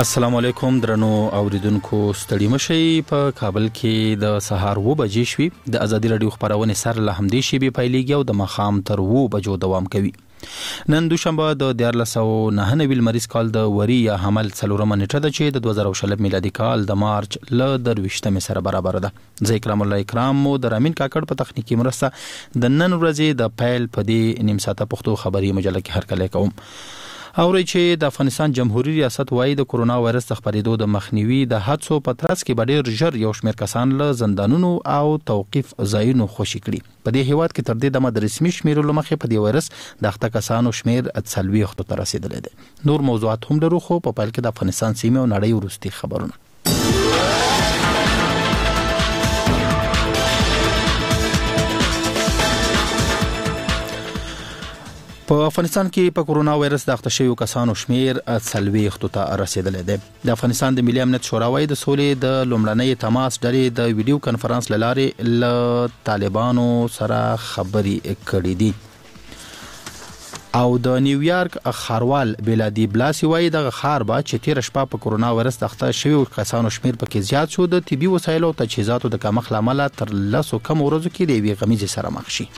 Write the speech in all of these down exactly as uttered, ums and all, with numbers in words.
السلام علیکم درنو اوریدونکو ستړي مشي په کابل کې د سهار و بجې شوې د ازادي رادیو خبرونه سره له همدې شی به پیلېږي او د مخام تر و بجو دوام کوي. نن دوشنبه د دیارلس سوه نهه نوي لمریز کال د وری یا حمل څلورمه نیټه ده چې د دوه زره شل میلادي کال د مارچ له درویشتمې سره برابر ده. زه اکرام الله اکرام مو د رامین کاکړ په تخنیکی مرسته د نن ورځې د پیل په دې نیم ساعته پښتو خبري مجله کې هرکلی کوم. اوري چې د افغانستان جمهوریت ریاست وايي د کورونا وایرس د خپرېدو د مخنیوي د حادثو په ترڅ کې ډېر ژر یو شمېر کسان له زندانونو او توقيف ځایونو خوشي کړي. په دې هیواد کې تر دې دمه د رسمي شمیرو لمخې په دې وایرس د اخته کسانو شمیر څلوېښت ته رسیدلی دی. نور موضوعات هم لرو خو په پیل کې د افغانستان سیمه او نړۍ وروستي خبرونه. په افغانستان کې په کورونا وایرس د اخته شویو کسانو شمیر څلوېښت ته رسیدلی دی. د افغانستان د ملي امنیت شورا وايي د سولې د لومړنۍ تماس ډلې د ویډیو کانفرنس له لارې له طالبانو سره خبرې کړې دي. او د نیویارک خاروال بلادي بلاسي وايي د خار با چې تیر شپه په کورونا وایرس د اخته شویو کسانو شمیر پکې زیات شو د طبي وسایلو او تجهیزاتو د کمښت لامل تر لسو کم ورځو کې د یوې غمیزې سره مخ شي.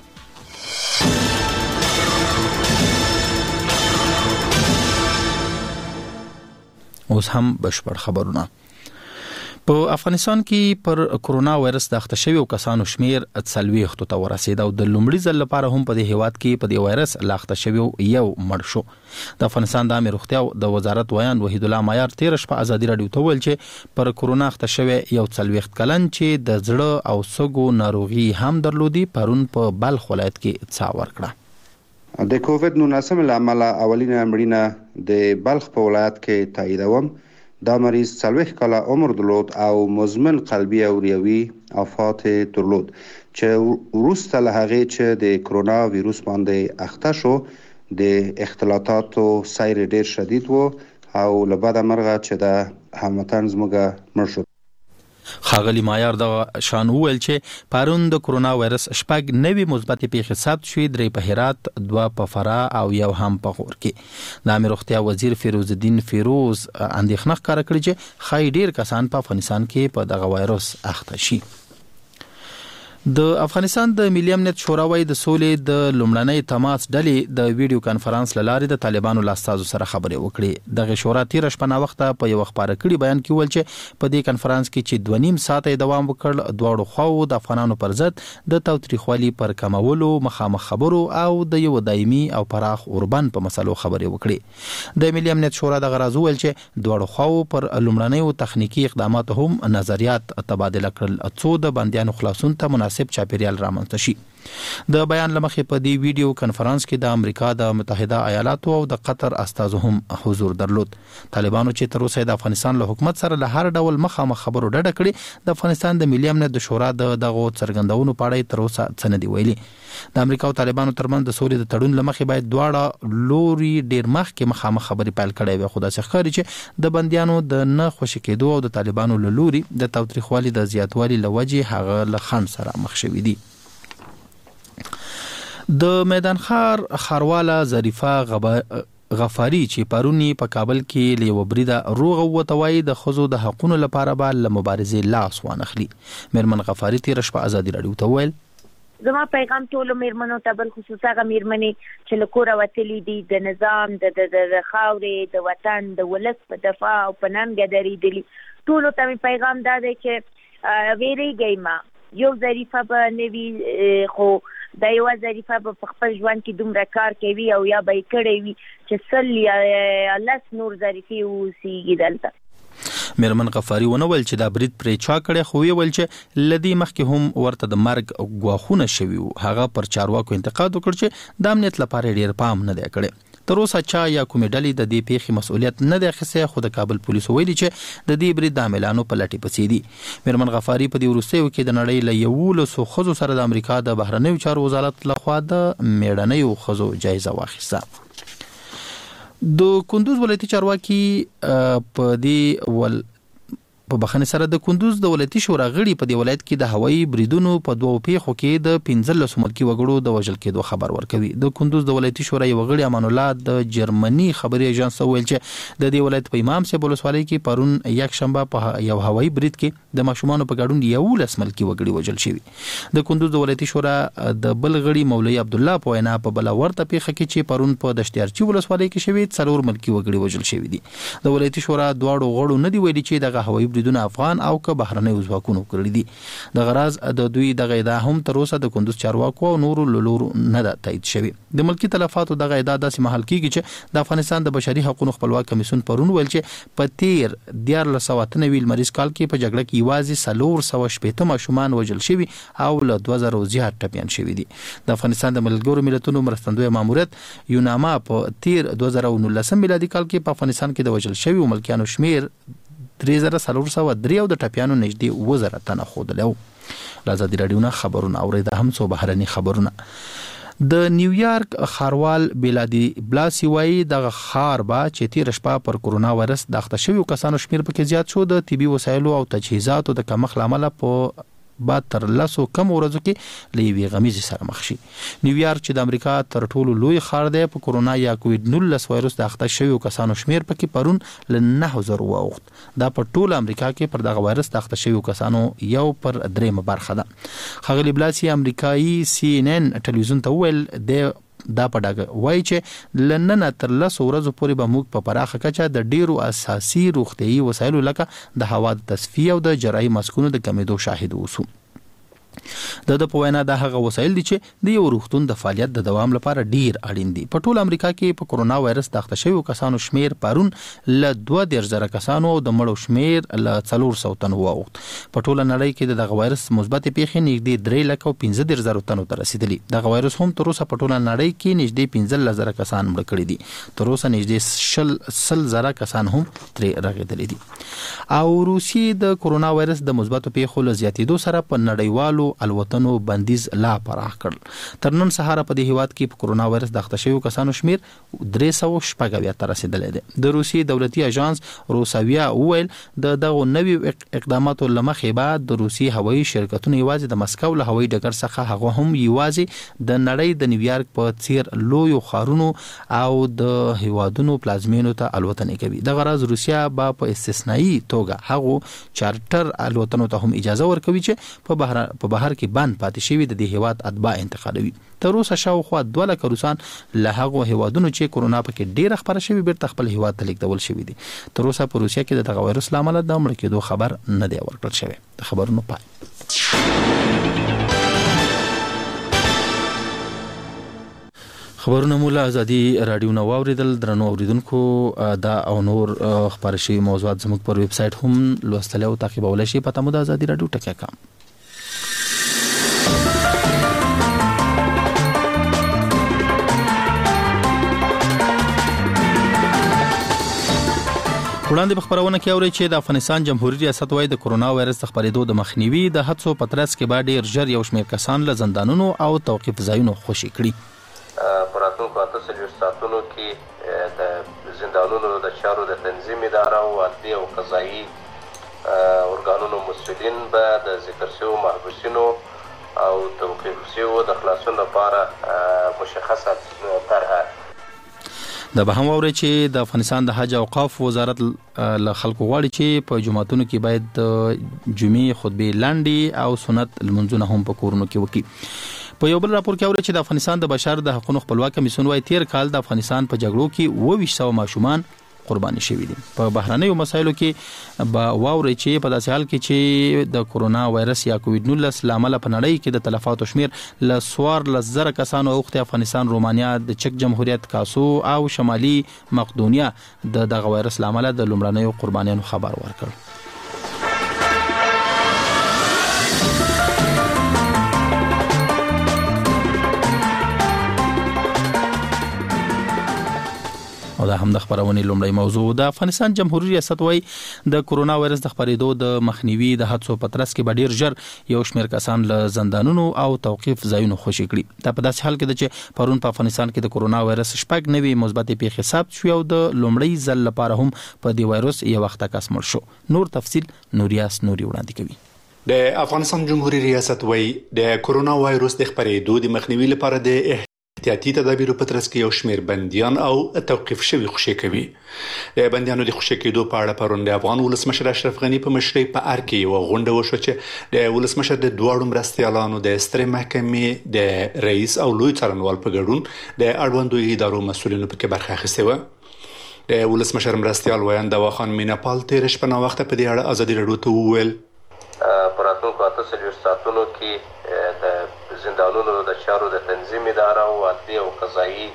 اوس هم بشپړ خبرونه. په افغانستان کې پر کورونا وایرس د اخته شویو کسانو شمیر څلوېښت ته ورسید او د لومړي ځل لپاره هم په دې هیواد کې په دې وایرس لا اخته شویو یو مړ شو. د افغانستان د عامه روغتیا د وزارت ویان وحید الله مایار تیر شپه ازادي رادیو ته ویل چې پر کورونا اخته شوی یو څلوېښت کلن چې د زړه او سږو ناروغي هم درلودي پرون په بلخ ولایت کې څا ورکړه. د کووډ نولس له امله اولینه مړینه د بلخ په ولایت کې تاییدوم. دا مریض څلوېښت کاله عمر درلود او مزمن قلبي او ریوي آفات درلود چې وروسته له هغې چې د کرونا ویروس باندې اخته شو د اختلاطاتو سیر ډیر شدید و او له بده مرغه چې د هموطن زموږ مړ شو. خاغلی مایار د شان ویل چې پرون د کورونا وایرس شپږ نوي مثبت پیښې ثبت شوې، درې په هرات، دوه په فراه او یو هم په غور کې. د امیر روغتیا وزیر فیروز الدین فیروز اندېښنه ښکاره کړې چې ښایي ډېر کسان په افغانستان کې په دغه وایرس اخته شي. د افغانستان د ملي امنیت شورا وايي د سولې د لومړنۍ تماس ډلې د ویډیو کانفرنس له لارې د طالبانو له استازو سره خبرې وکړې. دغه شورا تیر شپه نا وخته په یو خبره کړي بیان کې ویل چې په دې کانفرنس کې چې دوه نیم ساعته دوام وکړ، دواړو خواو د افغانانو پر ضد د تاوتریخوالي پر کمولو، مخامخ خبرو او د یو دایمي او پراخ اوربند په مسلو خبرې وکړي. د ملي امنیت شورا دغه راز ویل چې دواړو خواو پر لومړنیو تخنیکی اقدامات هم نظریات تبادله کړل څو د بندیانو خلاصون ته مناسب چاپیریال رامنځته شي. د بیان لمخې په دې ویډیو کانفرنس کې د امریکا د متحده ایالاتو او د قطر استازو هم حضور درلود. طالبانو چې تر اوسه د افغانستان له حکومت سره له هر ډول مخامخ خبرو ډډه کړې، د افغانستان د ملي امنیت د شورا د دغو څرګندونو په اړه تر اوسه څه نه دي ویلي. د امریکا او طالبانو ترمنځ د سولې د تړون لمخې باید دواړه لوري ډیر مخکې مخامخ خبرې پیل کړي وي، خو داسې ښکاري چې د بندیانو د نه خوشي کېدو او د طالبانو له لوري د تاوتریخوالي د زیاتوالي له وجې هغه له خنډ سره مخ شوي دي. د میدان خار خارواله ظریفه غبا غفاری چې پرونی په کابل کې لیو بریده روغ وتوای د خزو د حقوقو لپاره به له مبارزې لاس وانخلي. میرمن غفاری تیر شپه ازادي رادیو ته ویل زما پیغام ټولو میرمنو ته بل خصوصا هغه میرمنې چې له کوره وتلي دي، د نظام د د خاورې د وطن د ولس په دفاع او په ننګه درېدلي، ټولو ته پیغام دا دی چې ویریږئ ما، یو ظریفه به نه وي خو دا یو ظریفه په خپل ژوند کې دومره کار کوي او یا به یې کړی وي چې سل یا لس نور ظریفې اوسېږي دلته. میرمن غفاری ونه ویل چې دا برید پرې چا کړی، خو ویل چې لدی مخکې هم ورته د مرګ ګواښونه شوي وو. هغه پر چارواکو انتقاد وکړ چې د امنیت لپاره ډېر پام نه دی کړی. تر اوسه چا یا کومې ډلې د دې پیښې مسؤلیت نه دی اخیستی، خو د کابل پولیسو ویلي چې د دې برید د عاملانو په لټې پسې دي. میرمن غفاری په دې وروستیو کې د نړۍ له یولسو ښځو سره د امریکا د بهرنیو چارو وزارت لخوا د میړنیو ښځو جایزه واخیسته. د کندوز ولایتي چارواکي په دې ول په بخښنې سره د کندوز د ولایتي شورا غړي په دې ولایت کې د هوایي بریدونو په دوو پیښو کې د پنځلس ملکي وګړو د وژل کېدو خبر ورکوي. د کندوز د ولایتي شورا یو غړي امان الله د جرمني خبري ایجنس ویل چې د دې ولایت په امام صاحب ولسوالۍ کې پرون یک شنبه په یو هوایي برید کې د ماشومانو په ګډون یولس ملکي وګړي وژل شوي. د کندوز د ولایتي شورا د بل غړي مولوي عبد الله په وینا په بل ورته پیښه کې چې پرون په دشتیارچی ولسوالۍ کې شوی څلور ملکي وګړي وژل شوي دي. د ولایتي شورا دواړو غړو نه دی ویلي چې دغه هوایي بریدونه افغان او که بهرنۍ ځواکونو کړی دي. د غراز د دوی دغه ادعا هم تر اوسه د کندوز چارواکو او نورو لورو نه ده تایید شوی. د ملکی تلفاتو دغه ادعا داسې محل کیږي چې د افغانستان د بشري حقوقو خپلواک کمیسیون پرون ویل چې په تیر دیارلس سوه اته نوي لمریز کال کې په جګړه کې یوازې څلور سوه شپېته ماشومان وژل شوي او له دوه زره زیات ټپیان شوي دي. د افغانستان د ملګرو ملتونو مرستندوی ماموریت یوناما په تیر دوه زره نولس میلادي کال کې په افغانستان کې د وژل شوي ملکیانو شمیر درې زره څلور سوه درې او د ټپیانو نږدې اووه زره تنه ښودلی و. له ازادي راډیو نه خبرونه اورېده هم څو بهرني خبرونه. د نیویارک ښاروال بلادي بلاسي وایي دغه ښار به چې تېره شپه پر کرونا وایرس د اخته شویو کسانو شمیر پکې زیات شو د طبي وسایلو او تجهیزاتو د کمښت له امله په بعد تر لسو کم ورځو کې له یوې غمیزې سره مخ شي. نیویارک چې د امریکا تر ټولو لوی ښار دی په کرونا یا کووډ نولس وایرس د اخته شویو کسانو شمیر پکې پرون له نهه زرو واوښت. دا په ټوله امریکا کې پر دغه وایرس د اخته شویو کسانو یو پر درېیمه برخه ده. ښاغلي بلاسي امریکایي سی ان ان ټلویزیون ته وویل د دا په ډاګه وایي چې له ننه تر لسو ورځو پورې به موږ په پراخه کچه د ډیرو اساسي روغتیایي وسایلو لکه د هوا د تصفیې او د جراحي ماسکونو د کمیدو شاهد اوسو. د د په وینا د هغه وسایل دي چې د یو روغتون د فعالیت د دوام لپاره ډیر اړین دي. په ټول امریکا کې په کرونا وایرس د اخته شویو کسانو شمیر پرون له دوه دېرش زره کسانو او د مړو شمیر له څلور سوه تنو واوښت. په ټوله نړۍ کې د دغه وایرس مثبتې پیښې نږدې درې لکه او پنځه دېرش زرو تنو ته رسیدلي. دغه وایرس هم تر اوسه په ټوله نړۍ کې نږدې پنځلس زره کسان مړه کړي دي. تر اوسه نږدې شل سل زره کسان هم ترې رغېدلي دي. او روسیې د کرونا وایرس د مثبتو پیښو له زیاتېدو سره په نړیوالو الوتنو بندیز لا پراخ کړ. تر نن سهار په دې هیواد کې په کرونا وایرس د اخته شویو کسانو شمیر درې سوه شپږ اویا ته رسیدلی دی. د روسیې دولتي اژانس روساویا وویل د دغو نویو اقداماتو له مخې بعد د روسیې هوایي شرکتونه یوازې د مسکو له هوایي ډګر څخه هغه هم یوازې د نړۍ د نیویارک په څیر لویو ښارونو او د هیوادونو پلازمینو ته الوتنې کوي. دغه راز روسیا به په استثنایی توګه هغو چارټر الوتنو ته هم اجازه ورکوي چې په بهر په بهر کې بند پاتې شوي د دې هیواد اتباع انتقالوي. تر اوسه شاوخوا دوه لکه روسان له هغو هیوادونو چې کرونا پکې ډیره خپره شوي بیرته خپل هیواد ته لیږدول شوي دي. تر اوسه په روسیه کې د دغه وایرس له امله د مړه کېدو خبر نه دی ورکړل شوی. د خبرونو پای. خبرونه مولا ازادي راډیو نو اوریدل. درنو اوریدونکو دا او نور خبر شي موضوعات زموږ پر ویب سټ هم لوستل او تعقیبول شي. پته مو د ازادي راډیو ټکی کام. وړاندې په خبرونه کې اوري چې د افغانستان جمهوریت ریاست وايي د کرونا وایرس د خپرېدو د مخنیوي د هڅو په ترڅ کې به ډېر ژر یو شمېر کسان له زندانونو او توقیف ځایونو خوشي کړي. په راتلونکو اته څلوېښت ساعتونو کې د زندانونو د چارو د تنظیم اداره او عدلي او قضایي ارګانونو مسؤلین به د ذکر شویو محبوسینو او توقیف شویو د خلاصون لپاره مشخصه طرحه دا به هم اوري چې د افغانستان د حج او اوقاف وزارت له خلکو غواړي چې په جمعتونو کې باید جمعې خطبې لنډې او سنت لمونځونه هم په کورونو کې وکړي. په یو بل راپور کې اوري چې د افغانستان د بشر د حقوقو خپلواک کمیسیون وايي تیر کال د افغانستان په جګړو کې اووه ویشت سوه ماشومان قرباني شوي دي. په بهرنیو مسایلو کې به واوري چې په داسې حال کې چې د کرونا وایرس یا کووډ نولس لامل په نړۍ کې د تلفاتو شمیر ل څوارلس زره کسانو اوخته افغانستان، رومانیا، د چک جمهوریت، کاسو او شمالي مقدونیا د دغه وایرس لامل د لومړنیو قربانیانو خبر ورکړ. او دا هم د خبرونې لومړی موضوع ده. افغانستان جمهوریت ریاست وايي د کورونا وایرس د خپرېدو د مخنیوي د هڅو په ترڅ کې به ډیر ژر یو شمېر کسان له زندانونو او توقيف ځایونو خوشي کړي. دا په داسې حال کې ده چې پرون په افغانستان کې د کورونا وایرس شپږ نوي مثبت پیښې ثبت شوې او د لومړی ځل لپاره هم په دې وایرس یو وخت کس مړ شو. نور تفصیل نوریاس نوري وړاندې کوي. د افغانستان جمهوریت ریاست وايي د کورونا وایرس د خپرېدو د مخنیوي لپاره د احتیاطي تدابیرو په ترڅ کې یو شمېر بندیان او توقيف شوي خوشي کوي. د بندیانو د خوشي کېدو په اړه پرون د افغان ولسمشر اشرف غني په مشرۍ په ار کې یو غونډه وشوه چې د ولسمشر د دواړو مرستیالانو د سترې محکمې د رئیس او لوی څارنوال په ګډون د اړوندو ادارو مسؤلینو په برخه اخیستې و. د ولسمشر مرستیال ویاند واخان میناپال تیر شپه نا وخت په دې اړه ازادي راډیو ته وویل په راتلونکو اته څلوېښت ساعتونو کې د زندانونو د چارو د تنظیم اداره او عدلي او قضایي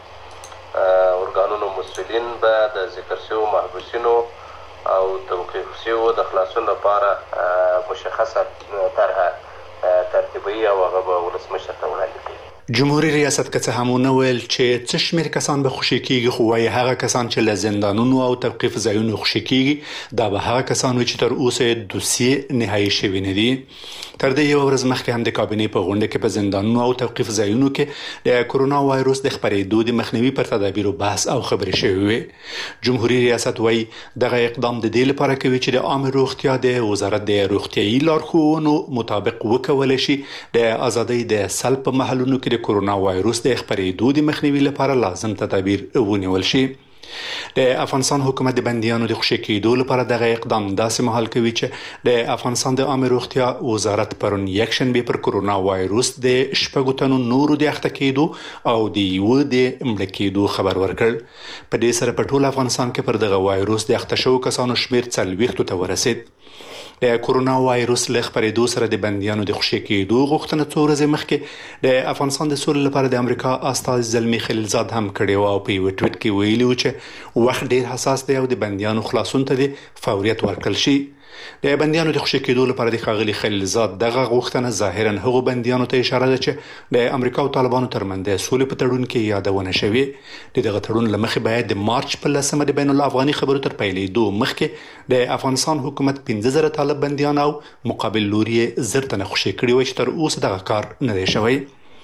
ارګانونو مسؤلین به د ذکر شویو محبوسینو او توقیف شویو د خلاصون لپاره مشخصه طرحه ترتیبوي او هغه به ولسمشر ته وړاندې کوي. جمهوریت ریاست که څه هم ونه ویل چې څه شمېر کسان به خوشي کېږي، خو وايي هغه کسان چې له زندانونو او توقیف ځایونو خوشي کېږي دا به هغه کسان وي چې تر اوسه دوسیې نهایي شوي نه دي. تر دې یو ورځ مخکې هم د کابینې په غونډه کې په زندانونو او توقیف ځایونو کې د کورونا وایرس د خپرېدو د مخنیوي پر تدابیرو بحث او خبرې شوې وې. جمهوریت ریاست وايي دغه اقدام د دې لپاره کوي چې د عامه روغتیا د وزارت د روغتیايي لارښوونو مطابق وکولای شي د ازادۍ د سلب په محلونو کې د کورونا وایرس د خپرېدو د مخنیوي لپاره لازم تدابیر ونیول شي. د افغانستان حکومت د بندیانو د خوشي کېدو لپاره دغه اقدام داسې مهال کوي چې د افغانستان د عامه روغتیا وزارت پرون یکشنبه پر کورونا وایرس د شپږو تنو نورو د اخته کېدو او د یو د مړه کېدو خبر ورکړ. په دې سره په ټول افغانستان کې پر دغه وایرس د اخته شوو کسانو شمیر څلوېښتو ته ورسید. د کورونا وایرس له خپرېدو سره د بندیانو د خوشي کېدو غوښتنه څو ورځې مخکې د افغانستان د سولې لپاره د امریکا استازي زلمي خلیلزاد هم کړی و او په یو ټویټ کې ویلي و چې وخت ډیر حساس دی او د بندیانو خلاصون ته د فوریت ورکړل شي. د بندیانو د خوشي کېدو لپاره د ښاغلي خلیلزاد دغه غوښتنه ظاهرا هغو بندیانو ته اشاره ده چې د امریکا او طالبانو ترمنځ د سولې په تړون کې یادونه شوې. د دغه تړون له مخې باید د مارچ په لسمه د بین الافغاني خبرو تر پیلېدو مخکې د افغانستان حکومت پنځه زره طالب بندیان او مقابل لوري زر تنه خوشي کړي وي چې تر اوسه دغه کار نه دی شوی.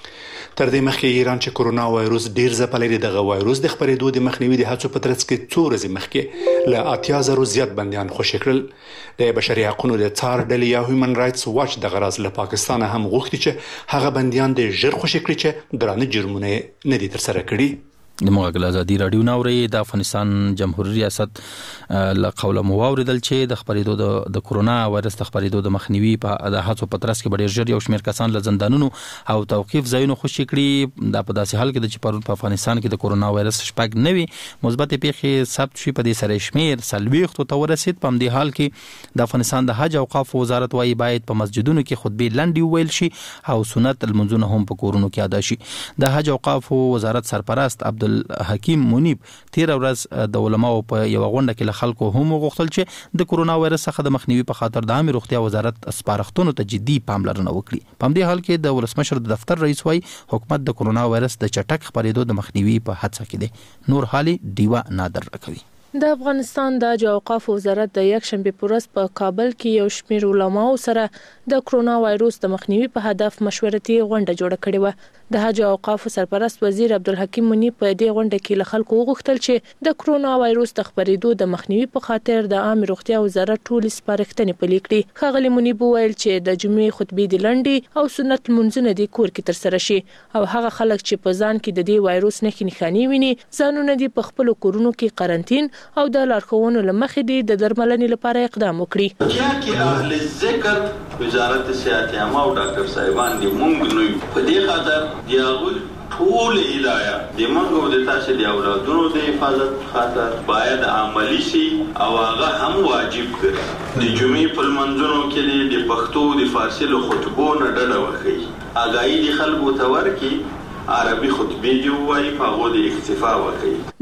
تر دې مخکې ایران چې کورونا وایرس ډیر ځپلی دی دغه وایرس د خپرېدو د مخنیوي د هڅو په ترڅ کې څو ورځې مخکې له اتیا زرو زیات بندیان خوشي کړل. د بشري حقوقو د څار ډلې یا هیومن رائټس واچ دغه راز له پاکستان هم غوښتي چې هغه بندیان د ژر خوشي کړي چې درانه جرمونه نه دي ترسره کړي. د مغل ازادي رادیو ناوړي د افغانستان جمهوریت ریاست له قوله مو واوریدل چې د خپرېدو د د کورونا وایرس د خپرېدو د مخنیوي په د هڅو په ترڅ کې ډېر ژر یو شمېر کسان له زندانونو او توقیف ځایونو خوشي کړي. دا په داسې حال کې چې پرون په افغانستان کې د کورونا وایرس شپږ نوي مثبت پیښې ثبت شوي، په دې سره شمېر څلوېښتو ته ورسید. په همدې حال کې د افغانستان د حج اوقاف وزارت وايي باید په مسجدونو کې خطبې لنډې وویل شي او سنت لمونځونه هم په کورونو کې ادا شي. د حج اوقاف وزارت سرپرست عبد حکیم منیب تیر ورځ د علماو په یو غونډه کې له خلکو هم غوښتل چې د کورونا وایرس څخه د مخنیوي په خاطر د عامه روغتیا وزارت سپارښتنو ته جدي پاملرنه وکړي. په همدې حال کې د ولسمشر د دفتر رئیس وايي حکومت د کورونا وایرس د چټک خپرېدو د مخنیوي په هڅه کې دی. نور حالي دیوا نادر راکوي. د افغانستان د حج اوقاف وزارت د یکشنبه په ورځ په کابل کې یو شمېر علماو سره د کورونا وایرس د مخنیوي په هدف مشورتي غونډه جوړه کړې و. د حج اوقاف سرپرست وزیر عبدالحکیم منیب په دې غونډه کې له خلکو وغوښتل چې د کورونا وایرس د خپرېدو د مخنیوي په خاطر د عامه روغتیا وزارت ټول سپارښتنې پلي کړي. ښاغلي منیب وویل چې د جمعې خطبې د لنډې او سنت لمونځونه د کور کې ترسره شي او هغه خلک چې په ځان کې د دې وایرس نښې نښانې ویني ځانونه دي په خپل کورونو کې قرنټین او د لارښوونو له مخې دي د درملنې لپاره اقدام وکړي. چې اهل ذکر وزارت صحت عامه او ډاکټر صاحبان دي مونږ نو په دې خاطر دی هغه ټول هدايه د موږ او د تاسو د اولادونو د حفاظت خاطر باید عملی شي او هغه هم واجب کړي. د جمعې په منځونو کې د پښتو د فارسی له خطبو نه ډډه وکړي. اګایي د خلکو ته ورکړي عربي خطبه دی وایي په هغه د اکتفا وکړي.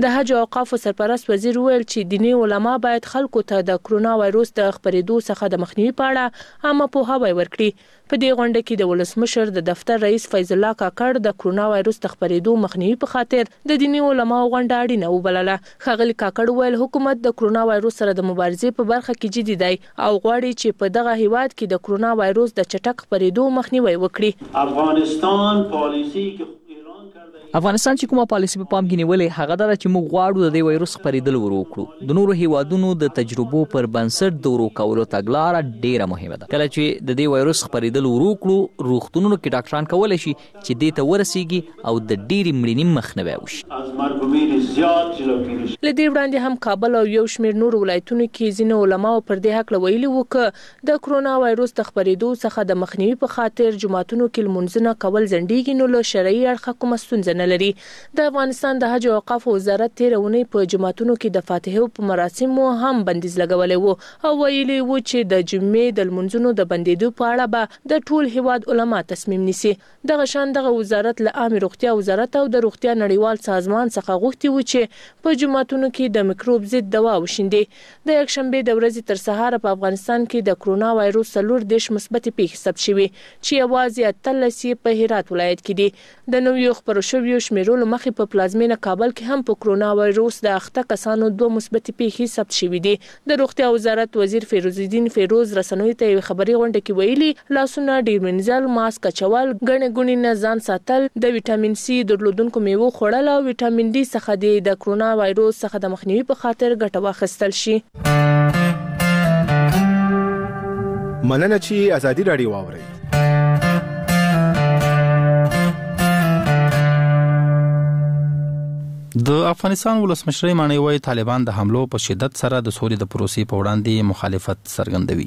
د حج او اوقافو سرپرست وزیر ویل چې دیني علما باید خلکو ته د کرونا وایروس د خپرېدو څخه د مخنیوي په اړه عامه پوهاوی ورکړي. په دې غونډه کې د ولسمشر د دفتر رئیس فیض الله کاکړ د کرونا وایروس د خپرېدو مخنیوي په خاطر د دیني علماو غونډه اړینه وبلله. ښاغلي کاکړ ویل حکومت د کرونا وایروس سره د مبارزې په برخه کې جدي دی او غواړي چې په دغه هیواد کې د کرونا وایروس د چټک خپرېدو مخنیوي وکړي. افغانستان پالیسی افغانستان چې کومه پالیسی په پام کې نیولې هغه دا چې موږ غواړو د دې وایروس خپرېدل ورو کړو. د نورو هیوادونو د تجربو پر بنسټ د ورو کولو تګلاره ډیره مهمه ده. کله چې د دې وایروس خپرېدل ورو کړو روغتونونو کې ډاکټران کولای شي چې دې ته ورسیږي او د ډېرې مړینې مخنیوی وشي. له دې وړاندې هم کابل او یو شمېر نور ولایتونو کې ځینې علماو پر دې حق ویلي وو چې د کرونا وایروس د خپرېدو څخه د مخنیوي په خاطر جماعتونو کې لمونځونه کول ځنډیږي نو له شرعي اړخه کومه ستونزه نه لري. د افغانستان د حج او اوقافو وزارت تیر اونۍ په جماعتونو کې د فاتحې په مراسمو هم بندیز لګولې وو او ویلي وو چې د جمعې د لمونځونو د بندیدو په اړه به د ټول هیواد علما تصمیم نیسي. دغه شان دغه وزارت له عامه روغتیا وزارت او د روغتیا نړیوال سازمان څخه غوښتي وو چې په جماعتونو کې د میکروب ضد دوا وشیندي. د یک شنبه د ورځې تر سهار په افغانستان کې د کرونا وایروس څلور دیش مثبت پیښې ثبت شوې چې یوازې اتلس په هرات ولایت کې دي. د نویو خبرو شویو شمیرو مخې په پلازمینه کابل کې هم په کرونا وایروس د اخته کسانو دوه مثبت پیښې ثبت شوې دي. د روغتیا وزارت وزیر فیروز الدین فیروز رسنوي ته خبري غونډه کې ویلي لاسونه ډیر منځل ماسک اچول ګڼې ګونې نه ځان ساتل د وټامین سي درلودونکو میوو خوړل او وټامین ډي څخه د کرونا وایروس څخه د مخنیوي په خاطر ګټه واخیستل شي. مننه چې ازادي راډیو واوري. د افغانستان ولسمشر مانی وایي طالبان د حملو په شدت سره د سولې د پروسې په وړاندې مخالفت څرګندوي.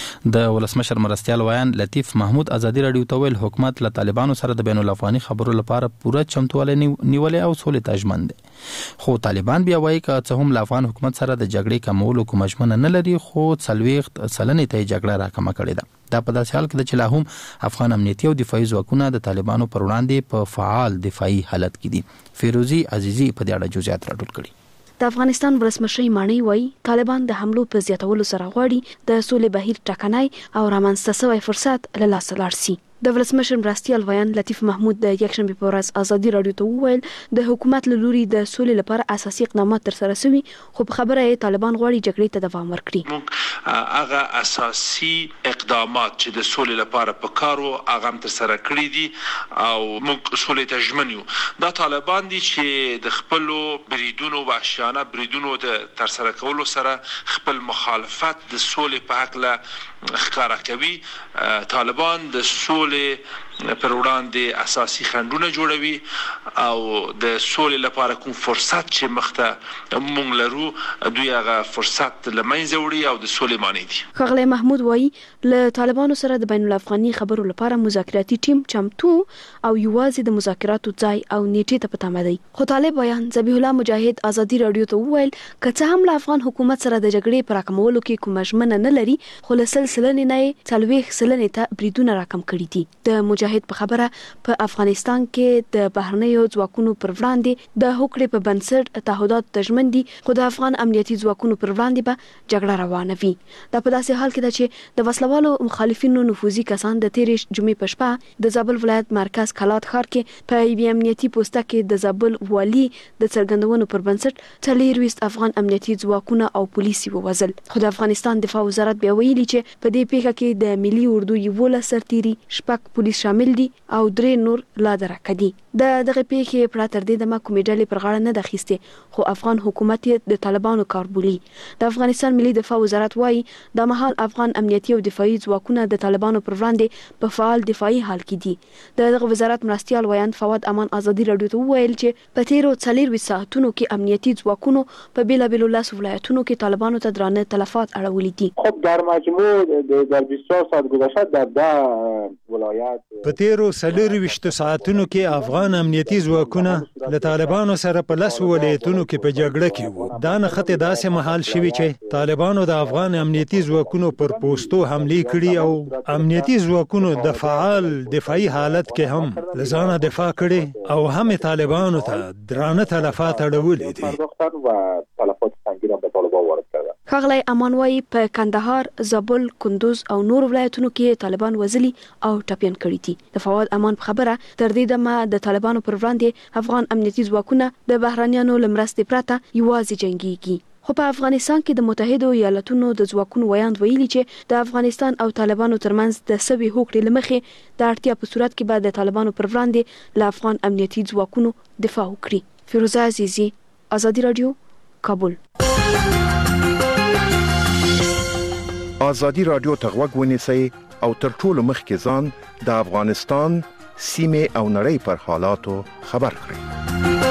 د ولسمشر مرستیال ویان لطیف محمود ازادي راډیو ته ویل حکومت له طالبانو سره د بین الافغاني خبرو لپاره پوره چمتوالی نیولې او سولې ته ژمن دي. خو طالبان بیا وایي که څه هم له افغان حکومت سره د جګړې کمولو کوم ژمنه نه لري خو څلوېښت سلنې ته جګړه راکمه کړې ده. دا په داسې حال کې چې لا هم افغان امنیتي او دفاعي ځواکونه د طالبانو پر وړاندې په فعال دفاعي حالت کې دي. فیروزی عزیزی په دې اړه جزئیات راټول کړي. د افغانستان ولسمشر مانی وایي طالبان د حملو په زیاتولو سره غواړي د سولې بهیر ټکنای او رامنځته شوی فرصت له لاسه لاړ شي. د ولسمشر مرستیال ویان لطیف محمود د یکشنبه په ورځ ازادي راډیو ته وویل د حکومت له لوري د سولې لپاره اساسي اقدامات تر سره شوي خو په خبره یې طالبان غواړي جګړې ته دوام ورکړي. هغه اساسي اقدامات چې د سولې لپاره په کارو هغه تر سره کړی دي او موږ سولې ته ژمن یو. دا طالبان دي چې د خپل بریدونو وحشیانه بریدونو د تر سره کولو سره خپل مخالفت د سولې په حق له ښکارا کوي. طالبان د سولې پر وړاندې اساسي خنډونه جوړوي او د سولې لپاره کوم فرصت چې مخته مونږ لرو دوی هغه فرصت لمنځه وړي او د سولې معنی دي. ښاغلی محمود وایي له طالبانو سره د بین الافغاني خبرو لپاره مذاکراتي ټیم چمتو او یوازې د مذاکراتو ځای او نیټې ته په تمه دی. خو طالب ویان ذبیح الله مجاهد ازادي راډیو ته وویل که څه هم له افغان حکومت سره د جګړې پر راکمولو کې کومه ژمنه نه لري خو له سل سلنې نه یې څلوېښت سلنې ته بریدونه راکم کړي دي. د مجاهد په خبره په افغانستان کې د بهرنیو ځواکونو پر وړاندې د هوکړې په بنسټ تعهدات ته ژمن دي خو د افغان امنیتي ځواکونو پر وړاندې به جګړه روانه وي. دا په داسې حال کې ده چې د وسلوالو مخالفینو نفوذي کسان د تیرې جمعې په شپه د زابل ولایت مرکز کلات ښار کې په یوې امنیتي پوسټه کې د زابل والي د څرګندونو پر بنسټ څلوېښت افغان امنیتي ځواکونه او پولیس ووژل. خو د افغانستان دفاع وزارت بیا ویلي چې په دې پیښه کې د ملي اردو یولس سرتیري شپږ پولیس شامل دي او درې نور لا درکه دي. د دغه پیښې پرته تر دې دمه کومې ډلې پر غاړه نه ده اخیستې خو افغان حکومت یې د طالبانو کار بولي. د افغانستان ملي دفاع وزارت وایي د مهال افغان امنیتي او دفاعي ځواکونه د طالبانو پر وړاندې په فعال دفاعي حال کې دي. د دغه وزارت مرستیال ویان فواد امان ازادي راډیو ته وویل چې په تیرو څلوېښت ساعتونو کې امنیتي ځواکونو په بیلابیلو لسو ولایتونو کې طالبانو ته درانه تلفات اړولي دي. خب در مجموع در بیست و چهار ساعت گذشته در ده ولایت په تیرو څلور ویشتو ساعتونو کې افغان امنیتي ځواکونه له طالبانو سره په لسو ولایتونو کې په جګړه کې وو. دا نښتې داسې مهال شوي چې طالبانو د افغان امنیتي ځواکونو پر پوستو حملې کړي او امنیتي ځواکونو د فعال دفاعي حالت کې هم له ځانه دفاع کړي او هم طالبانو ته درانه تلفات اړولې دي. ښاغلی امان وایي په کندهار، زابل، کندوز او نور ولایتونو کې طالبان وزلي او ټپیان کړي دي. د فواد امان په خبره تر دې دمه د طالبانو پر وړاندې افغان امنیتي ځواکونه د بهرانيانو له مرستې پرته یوازې جنګيږي. خو په افغانستان کې د متحدو ایالاتونو د ځواکونو ویاند ویلي چې د افغانستان او طالبانو ترمنځ د سوي هوکړې لمخې د اړتیا په صورت کې به د طالبانو پر وړاندې له افغان امنیتي ځواکونو دفاع وکړي. فیروزه عزیزی، آزادی رادیو، کابل. آزادی رادیو ته غوږ ونیسئ او تر ټولو مخکې ځان د افغانستان سیمې او نړۍ پر حالاتو خبر کړئ.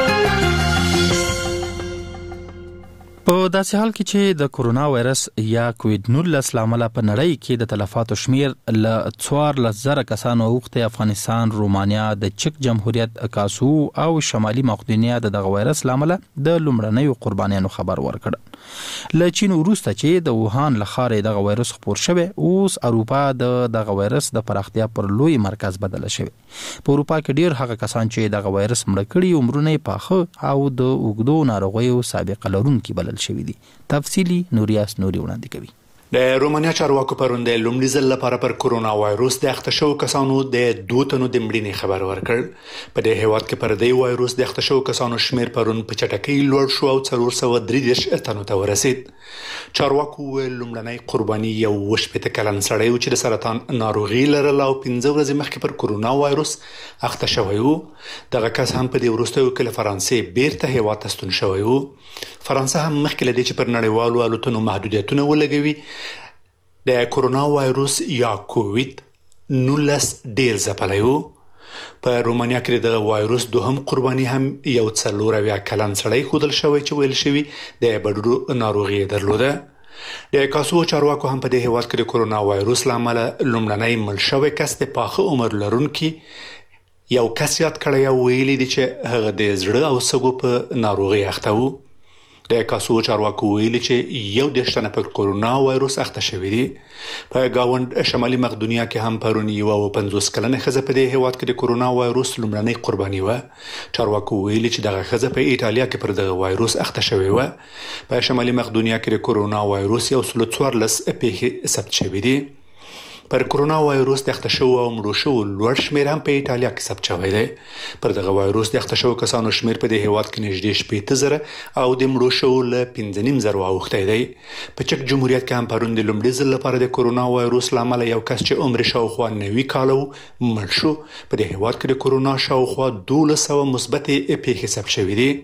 په داسې حال کې چې د کورونا وایرس یا کووډ نولس لامل په نړۍ کې د تلفاتو شمیر ل څوارلس زره کسانو اوخته افغانستان، رومانیا، د چک جمهوریت، کاسو او شمالي مقدونیا د دغه وایرس لامل د لومړنیو قربانیانو خبر ورکړ. له چین وروسته چې د ووهان لخرې دغه وایرس خپور شوی، اوس اروپا د دغه وایرس د پراختیا پر لوی مرکز بدل شوی. په اروپا کې ډیر هغه کسان چې دغه وایرس مړ کړي عمرونه پاخه او د اوږدو ناروغیو سابقه لرونکي بلل شوی دي. تفصیلی نوریاس نوري وړاندې کوي. د رومانیا چارواکو پرون د لومړي ځل لپاره پر کورونا وایروس د اخته شوو کسانو د دوه تنو د مړینې خبر ورکړ. په دې هیواد کې پر دې وایروس د اخته شوو کسانو شمیر پرون په چټکۍ لوړ شو او څلور سوه درې دېرش تنو ته ورسید. چارواکو لومړنۍ قرباني یو وشپېته کلن سړی و چې د سرطان ناروغي لرله او پنځه ورځې مخکې پر کورونا وایروس اخته شوی و. دغه کس هم په دې وروستیو کې له فرانسې بیرته هیواد ته ستون شوی و. فرانسه هم مخکې له دې چې پر نړیوالو الوتنو محدودیتونه ولګوي د کورونا وایروس یا کووډ نولس ډیر ځپلی و. په رومانیا کې د وایروس دوهم قرباني هم یو څلور اویا کلن سړی ښودل شوی چې ویل شوي د بډرو ناروغي درلوده. د کاسو چارواکو هم په دې هیواد کې د کورونا وایروس له امله لومړنی مړ شوی کس د پاخه عمر لرونکي یو کس یاد کړی او ویلي دي چې هغه د زړه او سږو په ناروغي اخته و. د کاسو چارواکو ویلي چې یو دېرش تنه پر کورونا وایروس اخته شوي دي. په گاوند شمالي مقدونیا کې هم پرون یوه اوه پنځوس کلنه ښځه په دې هیواد کې د کورونا وایروس لومړنۍ قرباني وه. چارواکو ویلي چې دغه ښځه په ایټالیا کې پر دغه وایروس اخته شوې وه. په شمالي مقدونیا کې د کورونا وایروس یو سل څوارلس پیښې ثبت شوي دي. پر کورونا وایروس د اخته شوو او مړو شوو لوړ شمیر هم په ایټالیا کې ثبت شوی دی. پر دغه وایروس د اخته شوو کسانو شمیر په دې هیواد کې نږدې شپېته زره او د مړو شوو له پنځه نیم زره اوښتی دی. په چک جمهوریت کې هم پرون د لومړي ځل لپاره د کورونا وایروس له امله یو کس چې عمر شاوخوا نوي کاله و مړ شو. په دې هیواد کې د کورونا شاوخوا دولس سوه مثبتې پیښې ثبت شوي دي.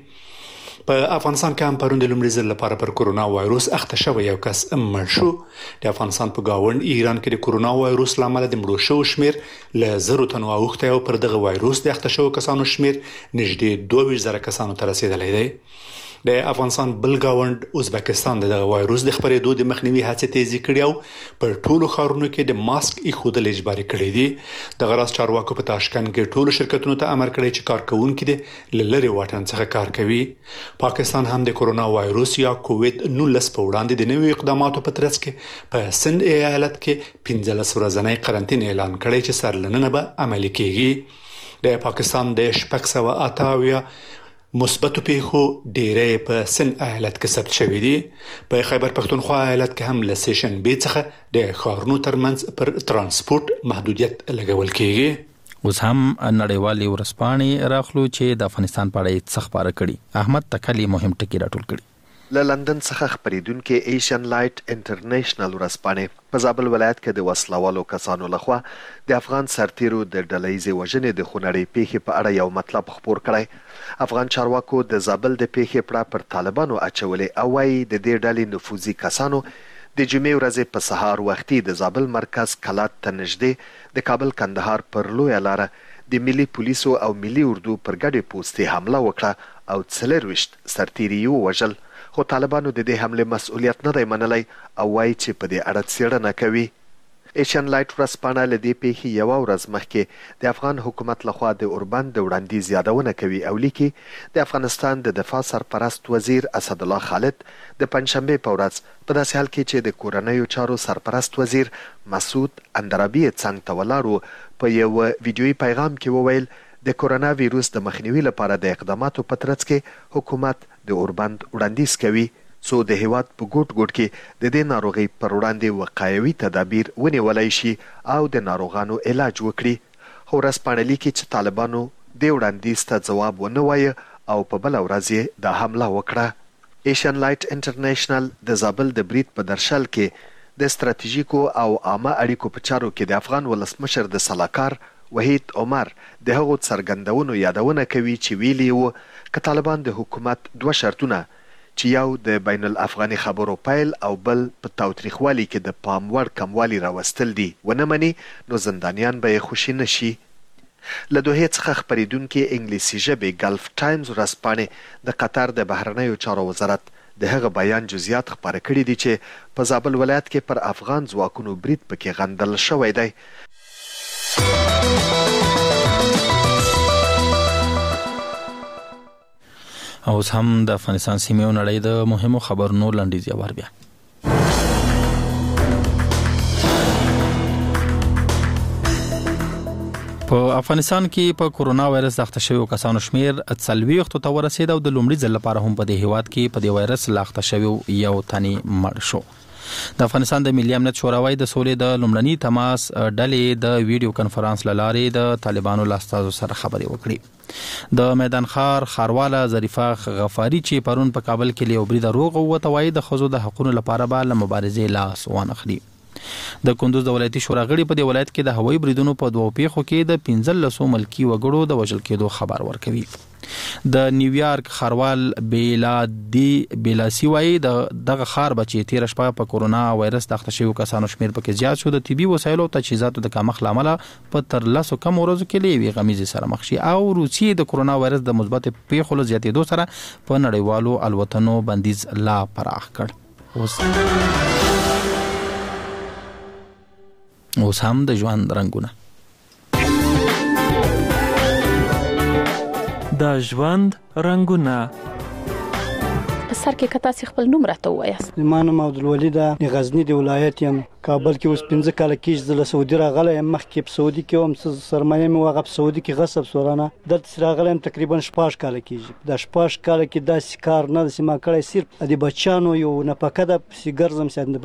په افغانستان کې هم پرون د لومړي ځل لپاره پر کورونا وایروس اخته شوی یو کس مړ شو. د افغانستان په گاوند ایران کې د کورونا وایروس له امله د مړو شوو شمیر له زرو تنو اوښتی او پر دغه وایروس د اخته شوو کسانو شمیر نږدې دوه ویشت زره کسانو ته رسیدلی دی. د افغانستان بل گاوند ازبکستان د دغه وایروس د خپرېدو د مخنیوي هڅې تیزې کړي او پر ټولو ښارونو کې د ماسک ایښودل اجباري کړي دي. دغه راز چارواکو په تاشکند کې ټولو شرکتونو ته امر کړی چې کارکوونکي د له لرې واټن څخه کار کوي. پاکستان هم د کورونا وایروس یا کووډ نولس په وړاندې د نویو اقداماتو په ترڅ کې په سند ایالت کې پنځلس ورځنی قرنطین اعلان کړی چې سرلننه به عملي کیږي. د پاکستان د شپږ سوه اته اویا مثبتو پیښو ډیری په سند ایالت کې ثبت شوي دي. په خیبر پښتونخوا ایالت کې هم له سې شنبې څخه د ښارونو ترمنځ پر ترانسپورت محدودیت لګول کیږي. اوس هم نړیوالې ورځپاڼې راخلو چې د افغانستان په اړه څه خبره کړي. احمد تکلی مهم ټکي راټول کړي. له لندن څخه خبرېدونکې ایشین لایټ انټرنیشنل ورځپاڼې په زابل ولایت کې د وسلوالو کسانو لخوا د افغان سرتیرو د ډلهییزې وژنې د خونړۍ پیښې په اړه یو مطلب خپور کړی. افغان چارواکو د زابل د پیښې پړه پر طالبانو اچولې او وایي د دې ډلې نفوذي کسانو د جمعې ورځې په سهار وختي د زابل مرکز کلات ته نږدې د کابل کندهار پر لویه لاره د ملي پولیسو او ملي اردو پر ګډې پوستې حمله وکړه او څلرویشت سرتیري یې ووژل. خو طالبانو د دې حملې مسؤلیت نه دی منلی او وایي چې په دې اړه څېړنه کوي. ایشین لایټ ورځپاڼه له دې پیښې یوه ورځ مخکې د افغان حکومت لخوا د اوربند د وړاندیز یادونه کوي او لیکي د افغانستان د دفاع سرپرست وزیر اسدالله خالد د پنجشنبې په ورځ په داسې حال کې چې د کورنیو چارو سرپرست وزیر مسعود اندرابي څنګ ته ولاړ و په یو ویډیویي پیغام کې وویل د کرونا ویروس د مخنیوي لپاره د اقداماتو په ترڅ کې حکومت د اوربند وړاندیز کوي څو د هیواد په ګوټ ګوټ کې د دې ناروغۍ پر وړاندې وقایوي تدابیر ونیولی شي او د ناروغانو علاج وکړي. خو ورځپاڼه لیکي چې طالبانو دې وړاندیز ته ځواب ونه وایه او په بله ورځ یې دا حمله وکړه. ایشین لایټ انټرنیشنل د زابل د برید په درشل کې د ستراتیژیکو او عامه اړیکو په چارو کې د افغان ولسمشر د سلاکار وحید عمر د هغو څرګندونو یادونه کوي چې ویلي وو که طالبان د حکومت دوه شرطونه چې یو د بین الافغاني خبرو پیل او بل په تاوتریخوالي کې د پام وړ کموالي راوستل دي ونه مني نو زندانیان به یې خوشي نشي. له دوحې څخه خپرېدونکې انګلیسي ژبې ګلف ټایمز ورځپاڼې د قطر د بهرنیو چارو وزارت د هغه بیان جزئیات خپاره کړي دي چې په زابل ولایت کې پر افغان ځواکونو برید پکې غندل شوی دی. اوس هم د افغانستان سیمې او نړۍ د مهمو خبرونو لنډیز یوار بیا. په افغانستان کې په کورونا وایرس اخته شویو کسانو شمیر څلوېښتو ته ورسېد او د لومړي ځل لپاره هم په دې هیواد کې په دې وایرس له اخته شویو یو تنې مړ شو. د افغانستان د ملي امنیت شوراوی د سولې د لومړني تماس ډلې د ویډیو کنفرانس له لارې د طالبانو له استازو سره خبرې وکړې. د میدان ښار ښارواله ظریفه غفاري چې پرون په کابل کې له یو بریده روغ ووته وایي د ښځو د حقونو لپاره به له مبارزې لاس وانخلي. د کندوز د ولایتي شورا غړي په دې ولایت کې د هوایي بریدونو په دوو پیښو کې د پنځلسو ملکي وګړو د وژل کېدو خبر ورکوي. د نیویارک ښاروال بیلادي بیلاسي وایي د دغه ښار به چې تېره شپه په کورونا وایرس د اخته شویو کسانو شمیر پکې زیات شو د طبي وسایلو او تجهیزاتو د کمښت له امله په ترلسو کم ورځو کې له یوې غمیزې سره مخ شي او روسیې د کورونا وایرس د مثبت پیښو له زیاتېدو سره په نړیوالو الوتنو بندیز لا پراخ کړ. اوس اوس هم د ژوند رنګونه د ژوند رنګونه سر کې کتا سي خپل نوم راته وایاست. ما نوم عبدالولي ده د غزني د ولایت یم. کابل کې اوس پنځه کاله کېږي زه له سعودي راغلی یم. مخکې په سعودي کې وم سرمایه مې وه هغه په سعودي کې غصب سورانه دلته چې راغلی یم تقریبا شپږ کاله کېږي. دا شپږ کاله کې داسې کار نه داسې ما کړی صرف د بچیانو یو نفقه ده پسې ګرځم چې